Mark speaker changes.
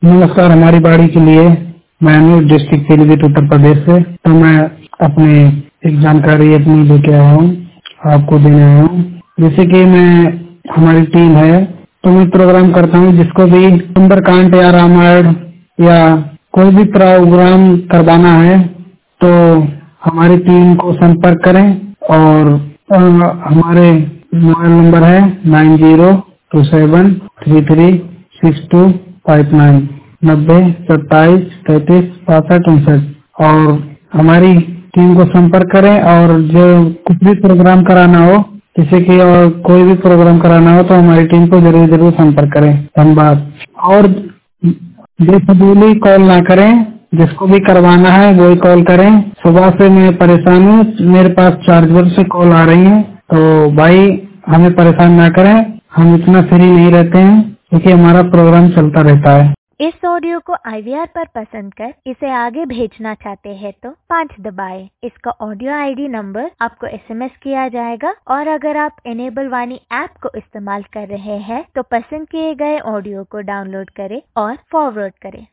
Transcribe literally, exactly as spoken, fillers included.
Speaker 1: नमस्कार। हमारी बाड़ी के लिए मैं अनूप डिस्ट्रिक्ट पीलीभीत उत्तर प्रदेश से तो मैं अपने एक जानकारी अपनी लेके आया हूँ, आपको देने आया हूँ। जैसे कि मैं हमारी टीम है तो मैं प्रोग्राम करता हूँ, जिसको भी सुंदरकांड या रामायण या कोई भी प्रोग्राम करवाना है तो हमारी टीम को संपर्क करें और अ, हमारे मोबाइल नंबर है nine zero two seven three three six two five nine नब्बे सत्ताईस तैतीस बासठ उनसठ और हमारी टीम को संपर्क करें। और जो कुछ भी प्रोग्राम कराना हो, जैसे कि और कोई भी प्रोग्राम कराना हो तो हमारी टीम को जरूर जरूर संपर्क करें। धन्यवाद। और बेफजूली कॉल ना करें, जिसको भी करवाना है वही कॉल करें। सुबह से मैं परेशान हूँ, मेरे पास चार्जर से कॉल आ रही है, तो भाई हमें परेशान ना करें, हम इतना फ्री नहीं रहते हैं क्योंकि हमारा प्रोग्राम चलता रहता है।
Speaker 2: इस ऑडियो को आई वी आर पर पसंद कर इसे आगे भेजना चाहते हैं तो पाँच दबाएं। इसका ऑडियो आई डी नंबर आपको एस एम एस किया जाएगा और अगर आप इनेबल वाणी ऐप को इस्तेमाल कर रहे हैं तो पसंद किए गए ऑडियो को डाउनलोड करें और फॉरवर्ड करें।